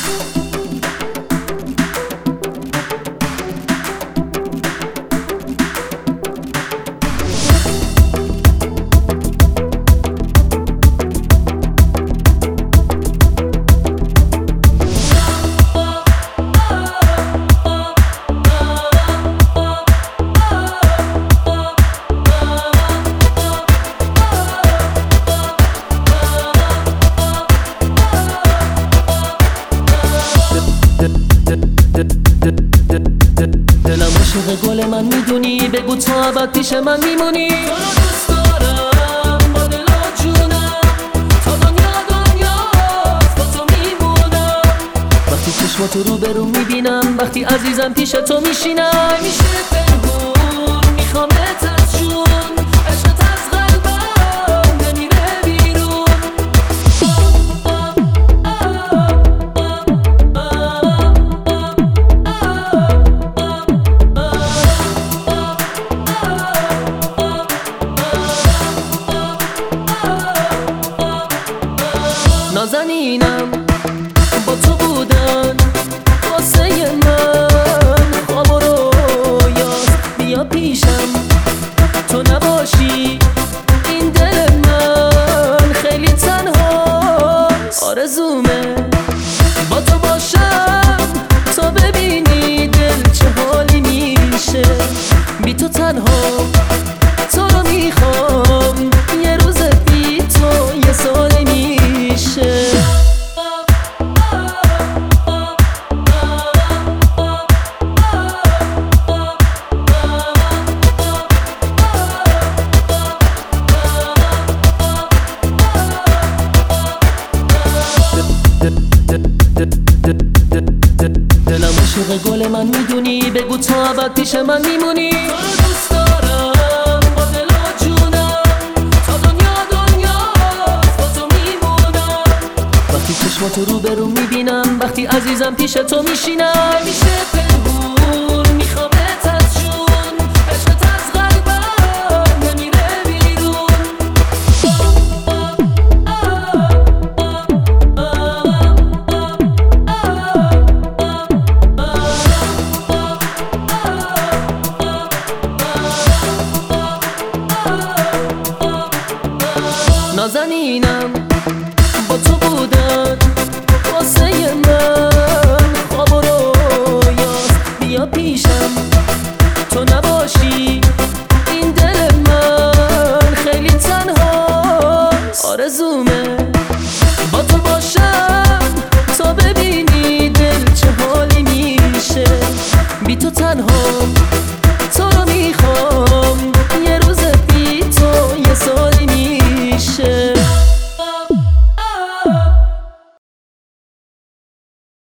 دلم عاشق گل من میدونی، بگو تا ابد پیش من میمونی. تو رو دوست دارم با دل و جونم، تا دنیاست با تو میمونم. وقتی چشماتو رو به رو میبینم، وقتی عزیزم پیش تو میشینم، میشه پنهون میخوامت از جون، عشقت از قلبم نمیره بیرون. نازنینم با تو بودن واسه من خواب و رویاست، بیا پیشم تو نباشی این دل من خیلی تنهاست. آرزومه با تو باشم تا ببینی دل چه حالی میشه. بی تو تنها تو رو میخوام، یه روز بی تو یه سالی میشه. دلم عاشق گل من میدونی، بگو تا ابد پیش من میمونی. تو رو دوست دارم با دل و جونم، تا دنیاست با تو میمونم. وقتی چشماتو رو به رو میبینم، وقتی عزیزم پیش تو میشینم، میشه پنهون میخوامت از جون، عشقت از قلبم نمیره بیرون. نازنینم با تو بودن واسه من خواب و رویاست، بیا پیشم تو نباشی این دل من خیلی تنهاست. آرزومه با تو باشم تا ببینی دل چه حالی میشه. بی تو تنها